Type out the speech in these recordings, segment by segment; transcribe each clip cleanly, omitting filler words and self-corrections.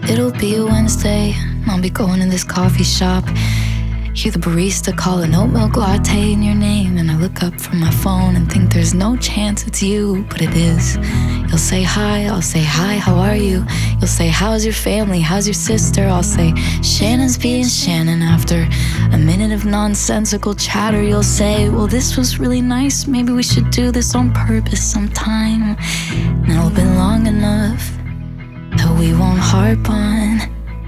It'll be a Wednesday, I'll be going to this coffee shop. Hear the barista call an oat milk latte in your name, and I look up from my phone and think there's no chance it's you, but it is. You'll say hi, I'll say hi, how are you? You'll say how's your family, how's your sister? I'll say Shannon's being Shannon. After a minute of nonsensical chatter, you'll say, well, this was really nice, maybe we should do this on purpose sometime. And it'll be long enough that we won't harp on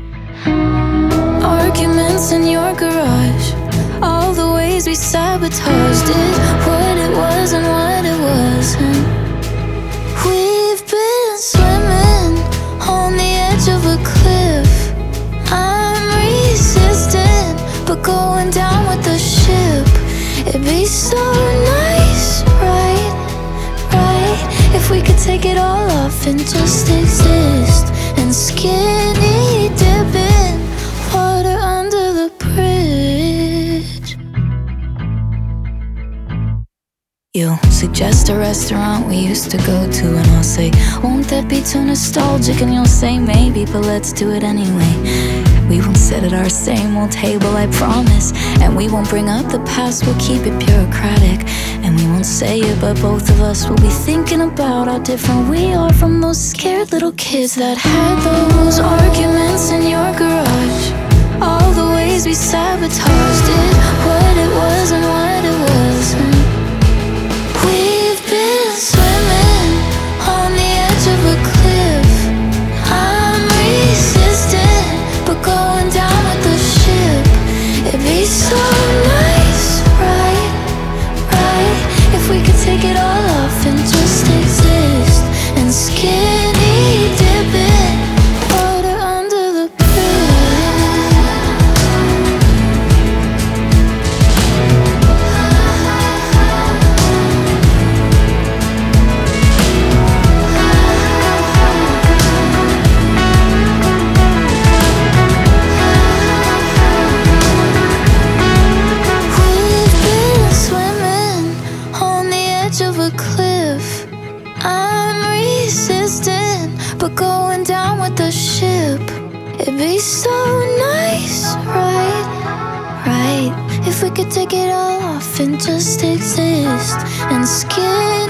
arguments in your garage, all the ways we sabotaged it, what it was and what it wasn't. We've been swimming on the edge of a cliff. I'm resistant, but going down with the ship. It'd be so nice, right, if we could take it all off and just exist. And skinny dipping water under the bridge. You'll suggest a restaurant we used to go to, and I'll say, won't that be too nostalgic? And you'll say, maybe, but let's do it anyway. We won't sit at our same old table, I promise. And we won't bring up the past, we'll keep it bureaucratic. And we won't say it, but both of us will be thinking about how different we are from those scared little kids that had those arguments in your garage, all the ways we sabotaged it, what it was and what it wasn't. We've been swimming on the edge of a cliff. I'm resistant, but going down with the ship. It'd be so nice, right, if we could take it all off and just exist. And skinny dipping water under the of a cliff. I'm resistant, but going down with the ship. It'd be so nice, right, if we could take it all off and just exist. And skin